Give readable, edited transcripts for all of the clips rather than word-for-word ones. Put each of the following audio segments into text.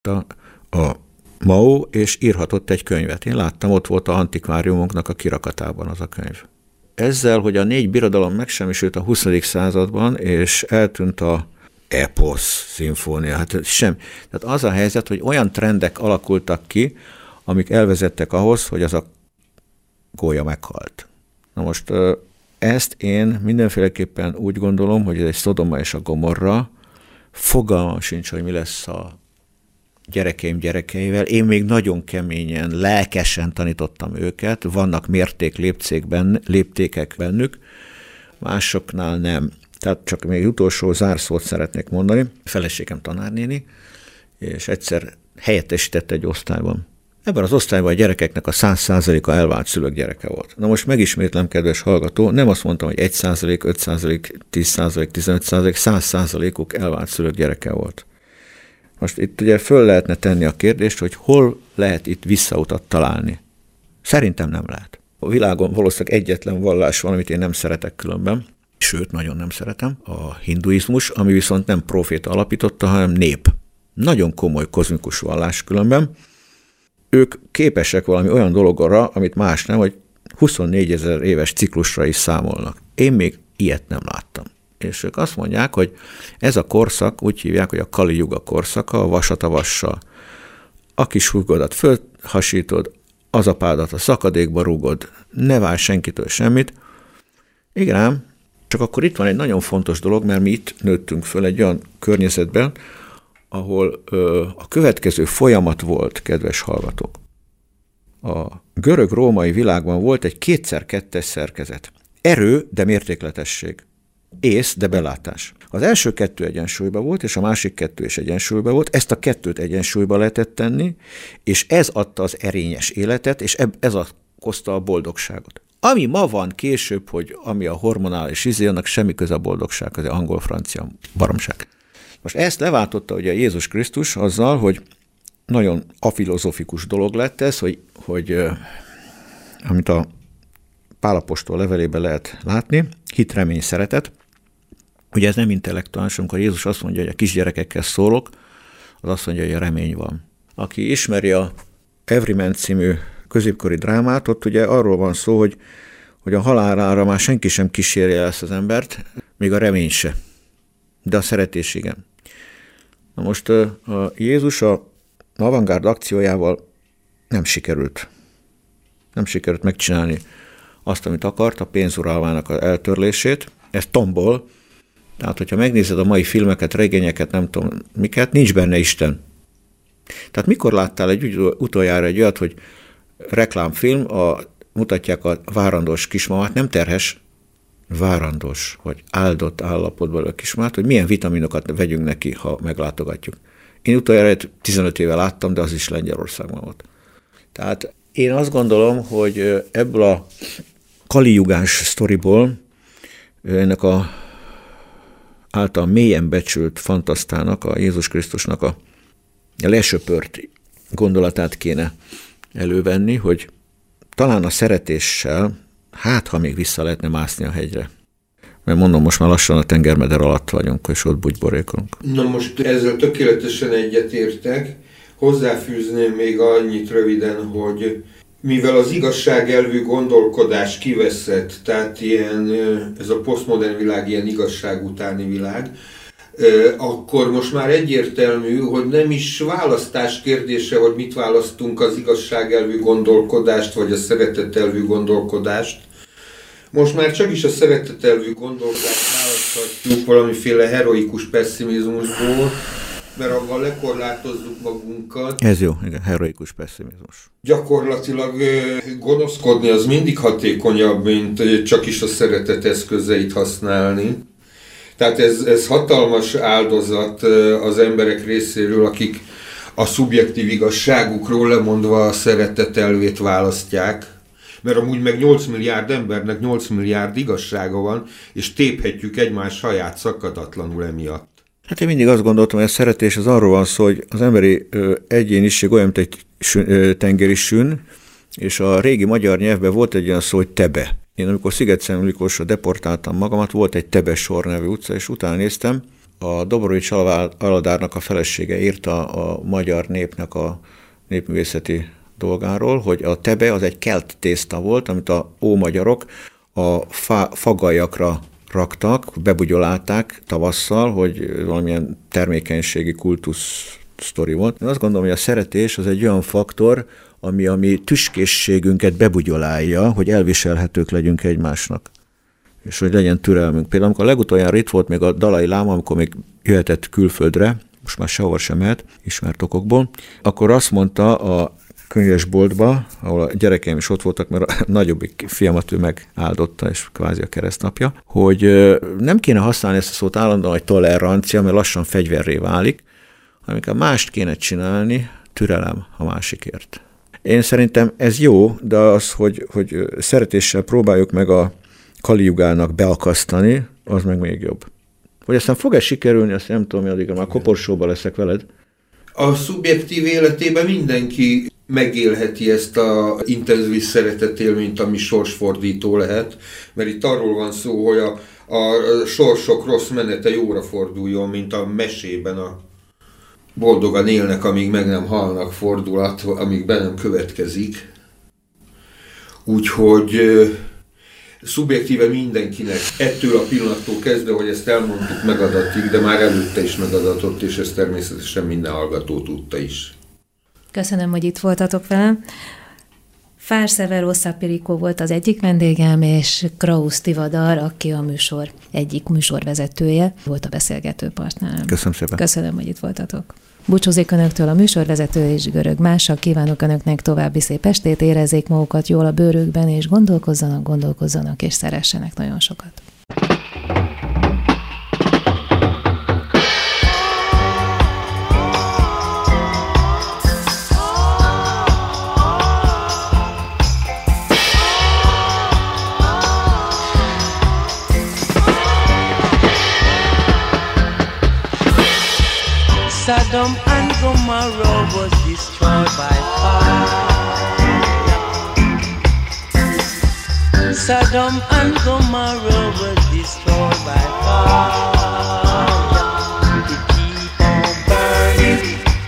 a Mao, és írhatott egy könyvet. Én láttam, ott volt a antikváriumunknak a kirakatában az a könyv. Ezzel, hogy a 4 birodalom megsemmisült a 20. században, és eltűnt a eposz szimfónia, hát sem. Tehát az a helyzet, hogy olyan trendek alakultak ki, amik elvezettek ahhoz, hogy az a gólya meghalt. Na most ezt én mindenféleképpen úgy gondolom, hogy ez egy Szodoma és a Gomorra, fogalmam sincs, hogy mi lesz a gyerekeim gyerekeivel. Én még nagyon keményen, lelkesen tanítottam őket, vannak léptékek bennük, másoknál nem. Tehát csak még utolsó zárszót szeretnék mondani. Feleségem tanárnéni, és egyszer helyettesített egy osztályban. Ebben az osztályban a gyerekeknek a 100%-a elvált szülők gyereke volt. Na most megismétlem, kedves hallgató, nem azt mondtam, hogy 1%, 5%, 10%, 15%, 100%-uk elvált szülők gyereke volt. Most itt ugye föl lehetne tenni a kérdést, hogy hol lehet itt visszautat találni. Szerintem nem lehet. A világon valószínűleg egyetlen vallás van, amit én nem szeretek különben, sőt, nagyon nem szeretem, a hinduizmus, ami viszont nem proféta alapította, hanem nép. Nagyon komoly kozmikus vallás különben. Ők képesek valami olyan dologra, amit más nem, hogy 24 000 éves ciklusra is számolnak. Én még ilyet nem láttam. És ők azt mondják, hogy ez a korszak, úgy hívják, hogy a Kali Yuga korszaka, a vasat a vassal. A kis húgodat fölhasítod, az apádat a szakadékba rúgod, ne várj senkitől semmit. Igen ám, csak akkor itt van egy nagyon fontos dolog, mert mi itt nőttünk föl egy olyan környezetben, ahol a következő folyamat volt, kedves hallgatók. A görög-római világban volt egy 2x2-es szerkezet. Erő, de mértékletesség. Ész, de belátás. Az első 2 egyensúlyban volt, és a másik 2 is egyensúlyban volt. Ezt a 2-t egyensúlyba lehetett tenni, és ez adta az erényes életet, és ez okozta a boldogságot. Ami ma van később, hogy ami a hormonális annak semmi köze a boldogság, az angol-francia baromság. Most ezt leváltotta ugye Jézus Krisztus azzal, hogy nagyon afilozofikus dolog lett ez, hogy amit a Pál apostol levelében lehet látni, hit, remény, szeretet. Ugye ez nem intellektuális, amikor Jézus azt mondja, hogy a kisgyerekekkel szólok, az azt mondja, hogy a remény van. Aki ismeri a Everyman című középkori drámát, ott ugye arról van szó, hogy a halálára már senki sem kísérje ezt az embert, még a remény se. De a szeretés igen. Na most a Jézus a avantgárd akciójával nem sikerült megcsinálni azt, amit akart, a pénzuralmának az eltörlését. Ez tombol. Tehát, hogyha megnézed a mai filmeket, regényeket, nem tudom miket, nincs benne Isten. Tehát mikor láttál utoljára egy olyat, hogy reklámfilm, mutatják a várandós kismamát, nem terhes, várandós, vagy áldott állapotban a kismamát, hogy milyen vitaminokat vegyünk neki, ha meglátogatjuk. Én utoljára 15 éve láttam, de az is Lengyelországban volt. Tehát én azt gondolom, hogy ebből a kaliugás sztoriból, ennek a által mélyen becsült fantasztának, a Jézus Krisztusnak a lesöpört gondolatát kéne elővenni, hogy talán a szeretéssel, ha még vissza lehetne mászni a hegyre. Mert mondom, most már lassan a tengermeder alatt vagyunk, és ott bugyborékolunk. Na most ezzel tökéletesen egyetértek. Hozzáfűzném még annyit röviden, hogy mivel az igazságelvű gondolkodás kiveszett, tehát ez a posztmodern világ ilyen igazság utáni világ, akkor most már egyértelmű, hogy nem is választás kérdése, hogy mit választunk, az igazságelvű gondolkodást, vagy a szeretetelvű gondolkodást. Most már csak is a szeretetelvű gondolkodást választhatjuk valamiféle heroikus pessimizmusból, mert avval lekorlátozzuk magunkat. Ez jó, igen, heroikus pessimizmus. Gyakorlatilag gonoszkodni az mindig hatékonyabb, mint csak is a szeretet eszközeit használni. Tehát ez hatalmas áldozat az emberek részéről, akik a szubjektív igazságukról lemondva a szeretet elvét választják. Mert amúgy meg 8 milliárd embernek 8 milliárd igazsága van, és téphetjük egymás haját szakadatlanul emiatt. Hát én mindig azt gondoltam, hogy a szeretés az arról van szó, hogy az emberi egyéniség olyan, mint egy tengeri sün, és a régi magyar nyelvben volt egy olyan szó, hogy tebe. Én amikor Sziget-Szent Miklósra deportáltam magamat, volt egy Tebe sor nevű utca, és utána néztem, a Dobrovics Aladárnak a felesége írta a magyar népnek a népművészeti dolgáról, hogy a tebe az egy kelt tészta volt, amit a ómagyarok a fagaljakra raktak, bebugyolálták tavasszal, hogy valamilyen termékenységi kultusz sztori volt. Én azt gondolom, hogy a szeretés az egy olyan faktor, ami a mi tüskészségünket bebugyolálja, hogy elviselhetők legyünk egymásnak. És hogy legyen türelmünk. Például amikor legutoljára itt volt még a Dalai Láma, amikor még jöhetett külföldre, most már sehova sem mehet, ismert okokból, akkor azt mondta a könyvesboltba, ahol a gyerekeim is ott voltak, mert a nagyobbik fiamat ő megáldotta, és kvázi a keresztapja, hogy nem kéne használni ezt a szót állandóan, hogy tolerancia, mert lassan fegyverré válik, amikor mást kéne csinálni, türelem a másikért. Én szerintem ez jó, de az, hogy szeretéssel próbáljuk meg a Kaliugának beakasztani, az meg még jobb. Hogy aztán fog-e sikerülni, azt nem tudom, addigra már koporsóba leszek veled. A szubjektív életében mindenki megélheti ezt az intenzív szeretetélményt, ami sorsfordító lehet, mert itt arról van szó, hogy a sorsok rossz menete jóra forduljon, mint a mesében a boldogan élnek, amíg meg nem halnak fordulat, amíg be nem következik. Úgyhogy szubjektíve mindenkinek ettől a pillanattól kezdve, hogy ezt elmondtuk, megadatik, de már előtte is megadatott, és ezt természetesen minden hallgató tudta is. Köszönöm, hogy itt voltatok velem. Fársevero Szapirikó volt az egyik vendégem, és Krausz Tivadar, aki a műsor egyik műsorvezetője, volt a beszélgető partnerem. Köszönöm szépen. Köszönöm, hogy itt voltatok. Búcsúzik Önöktől a műsorvezető és Görög Mása. Kívánok Önöknek további szép estét, érezzék magukat jól a bőrükben, és gondolkozzanak, és szeressenek nagyon sokat. Sodom and Gomorrah was destroyed by fire. Sodom and Gomorrah was destroyed by fire. It keep on burning.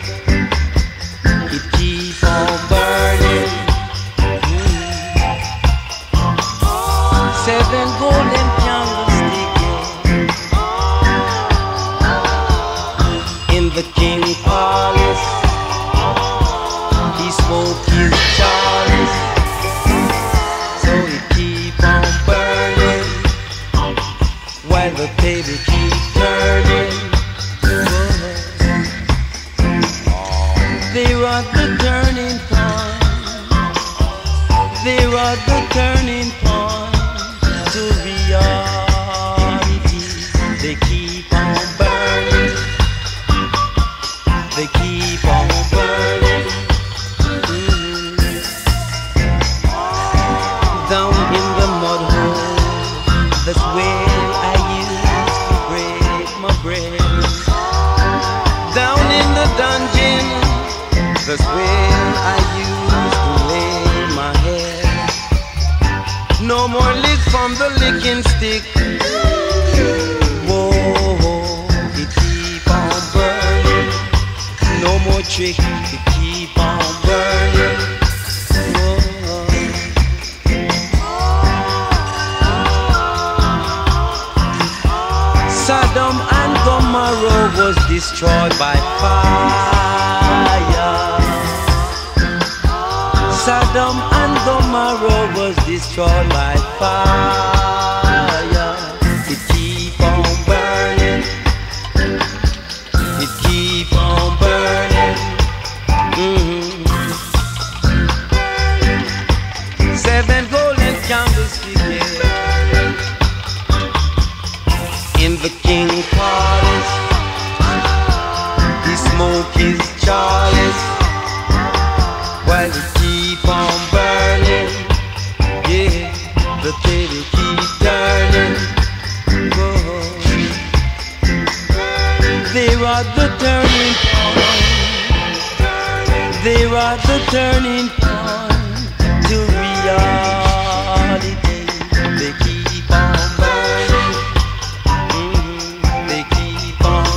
It keep on burning. Seven golden candlesticks in the king palace. He smoked his chalice, so he keep on burning while the table keep turning. There are the turning point. There are the turning point to reality. They keep on burning. They keep on burning. Down in the mud hole, that's where I used to break my bread. Down in the dungeon, that's where I used to lay my head. No more lick from the licking stick. Whoa, it keep on burning. No more trick to keep on burning. Whoa. Sodom and Gomorrah was destroyed by fire. Sodom and Gomorrah was destroyed by fire. It keep on burning. It keep on burning. Seven golden candlesticks in the king palace. He smoke his chalice while it keep on burning. Yeah, the table keep turning. Whoa. There are the turning point. There are the turning point to reality. They keep on burning. They keep on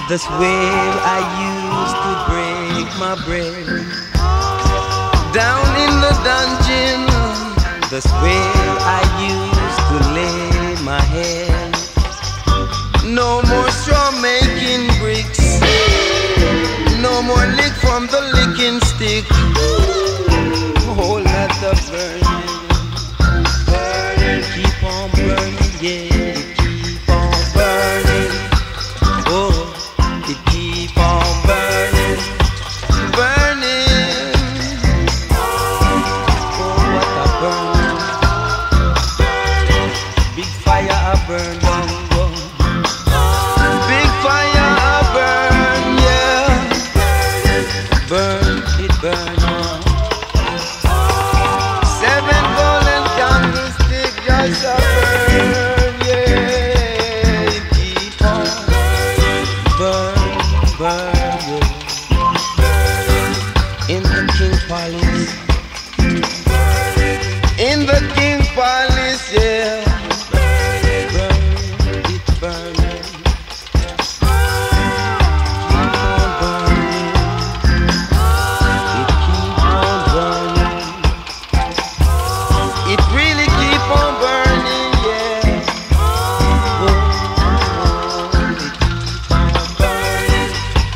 That's where I used to break my bread. Down in the dungeon, that's where I used to lay my head. No more straw making bricks, no more lick from the licking stick. Oh, let the burning, burning, keep on burning, yeah, keep on burning. Oh, it keep on burning, burning. Oh, what a burn! Big fire a burn down, go. Big fire a burn, yeah. Burn, it burn on. 7 golden candlestick just a burn, yeah. It keep on burn, burn, yeah. In the King Palace, in the King Palace, yeah. Burn, it burning. Keep on burning. It keep on burning. It really keep on burning, yeah. Oh, it keep on burning.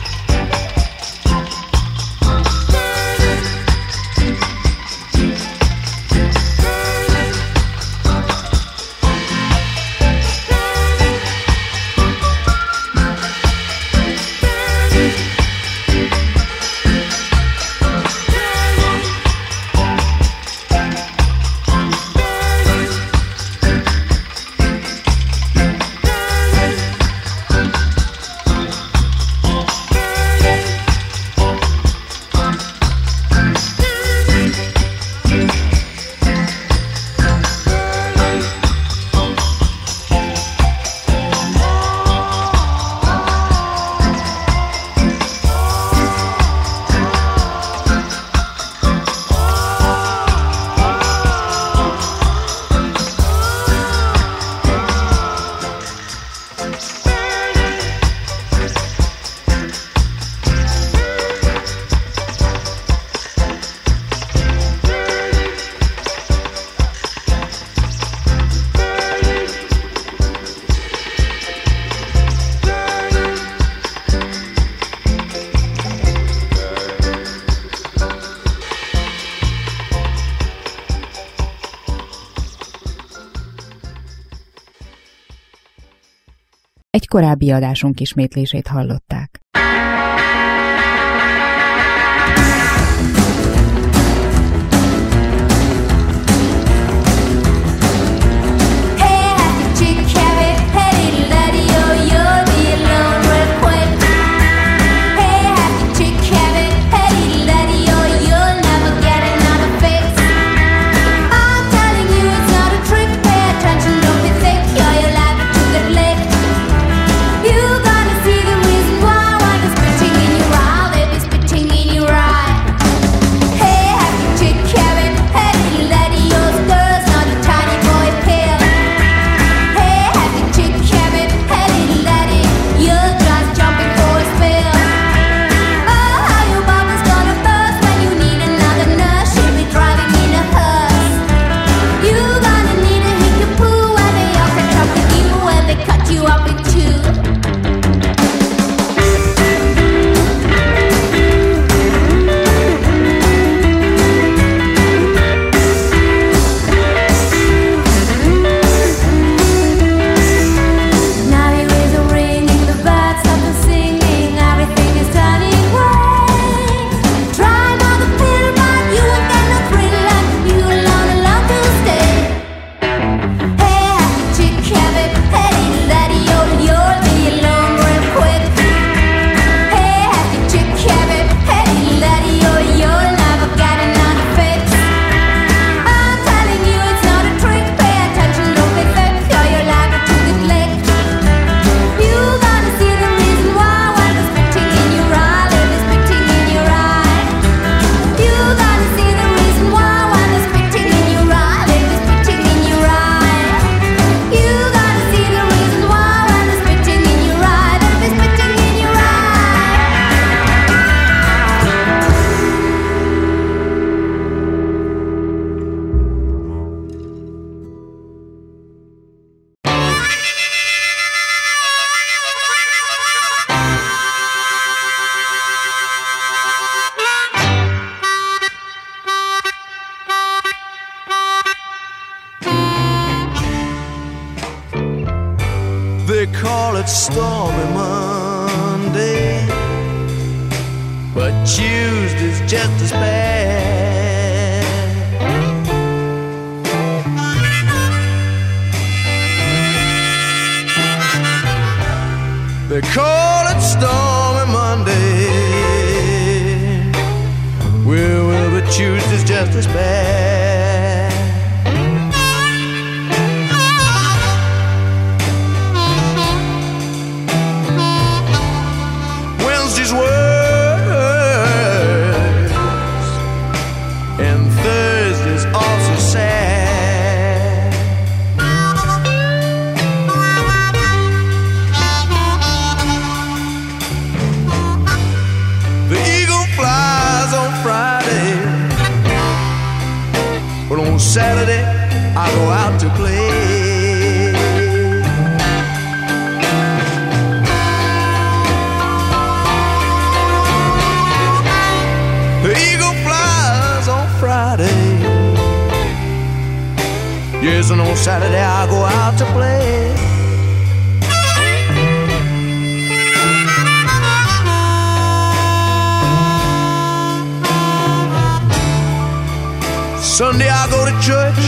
Egy korábbi adásunk ismétlését hallották. You're gonna see the reason why. They call it Stormy Monday, but Tuesday's just as bad. They call it Stormy Monday, well, but Tuesday's just as bad. Wednesday's worse, and Thursday's also sad. The eagle flies on Friday, but on Saturday I go out to play. The eagle flies on Friday, yes, and on Saturday I go out to play. Sunday I go to church,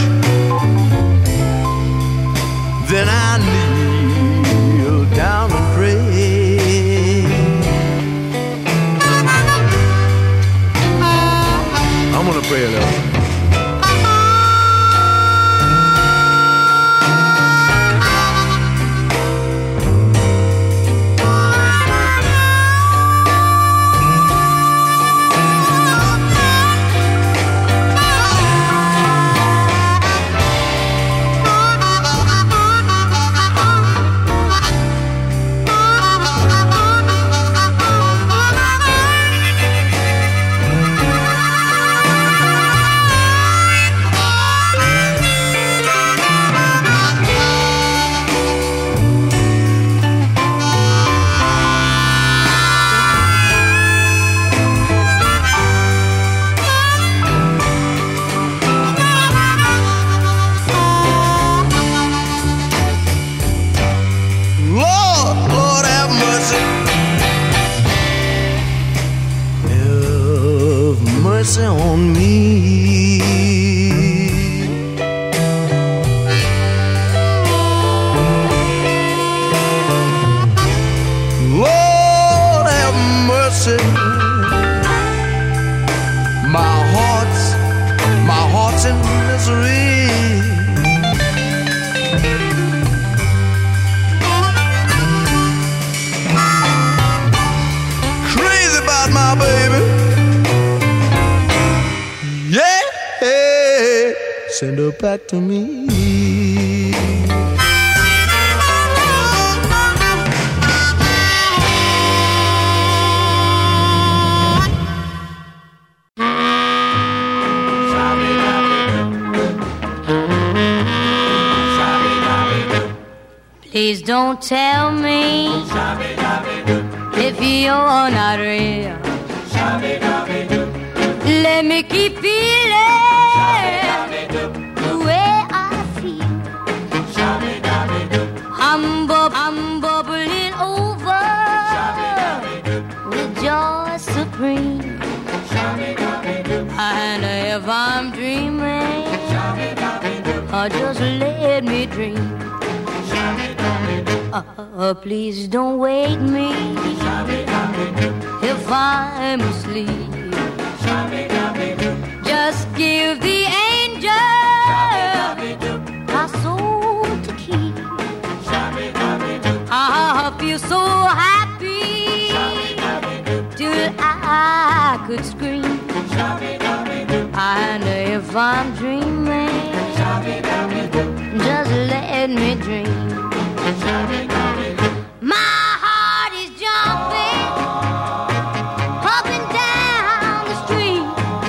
then I kneel down and pray. I'm gonna pray a little. On me, Lord have mercy. My heart's in misery. Crazy about my baby. Send her back to me. Please don't tell me if you're not real. Let me keep feeling the way I feel. I'm bubbling over with joy supreme. And if I'm dreaming, just let me dream. Please don't wake me if I'm asleep. Just give the angel my soul to keep. I feel so happy till I could scream. And if I'm dreaming, just let me dream. My heart is jumping up and down the street.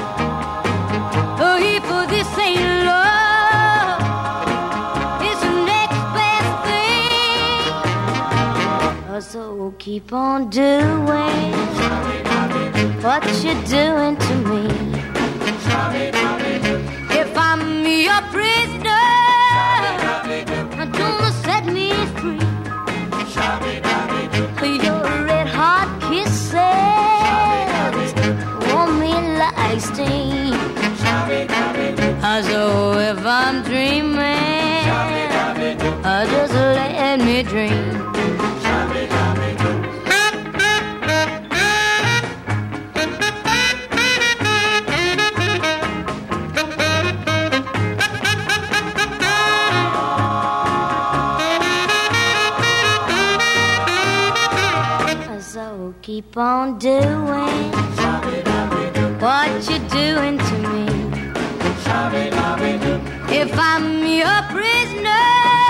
If this ain't love, it's the next best thing. So keep on doing what you're doing to me. If I'm your prisoner, don't set me free. I'm dreaming, just let me dream. So keep on doing what you're doing to me. If I'm your prisoner,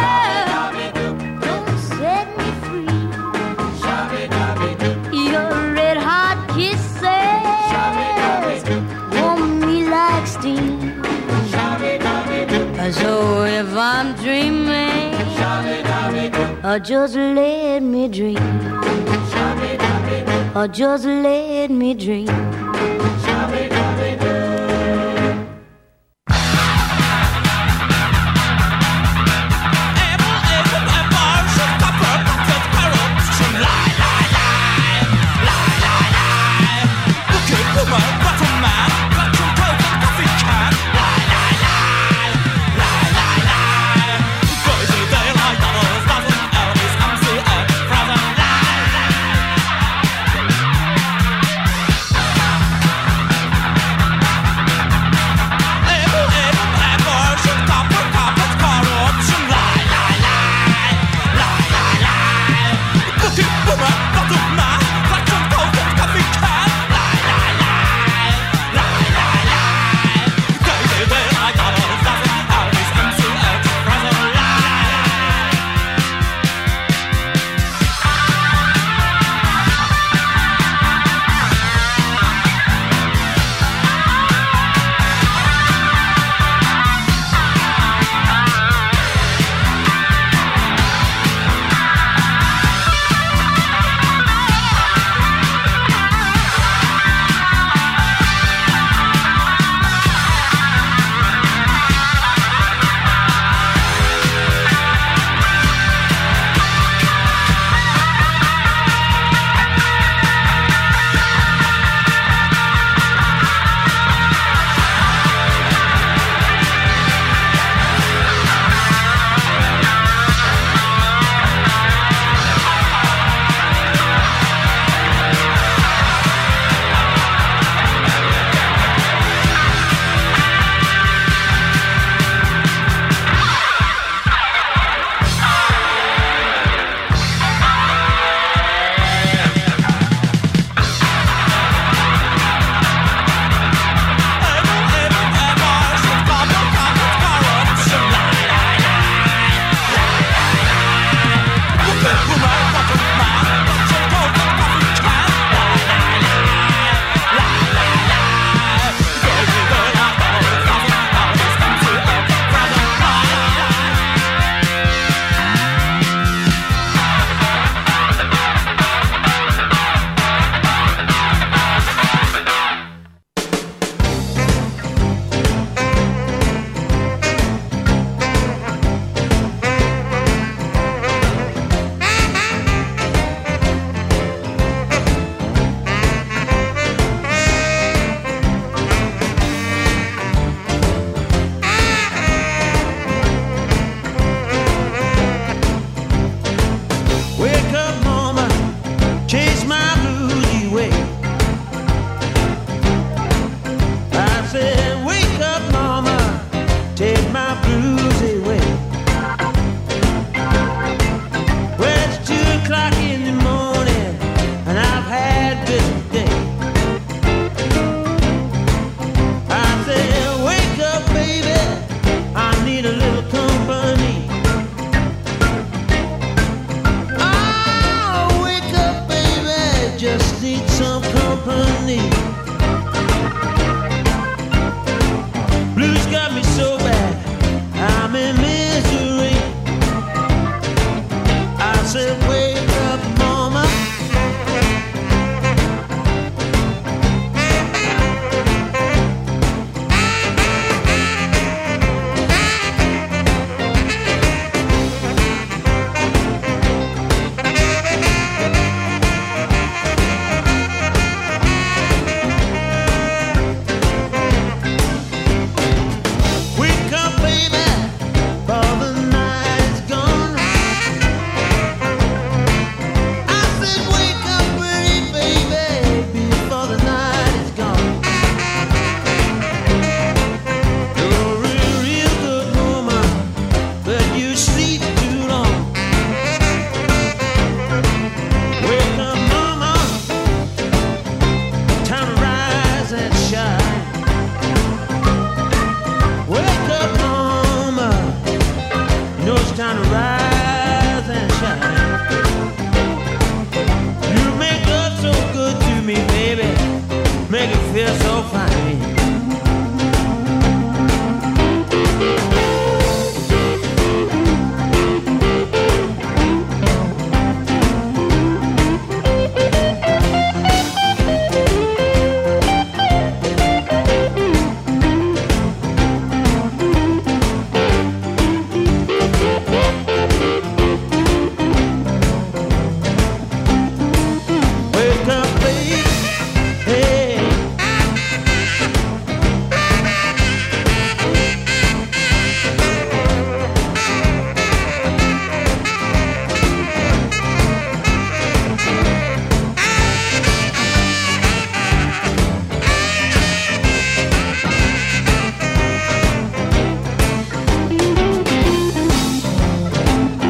don't set me free. Your red hot kisses warm me like steam. So if I'm dreaming, just let me dream. Just let me dream. Well, it's 2 o'clock in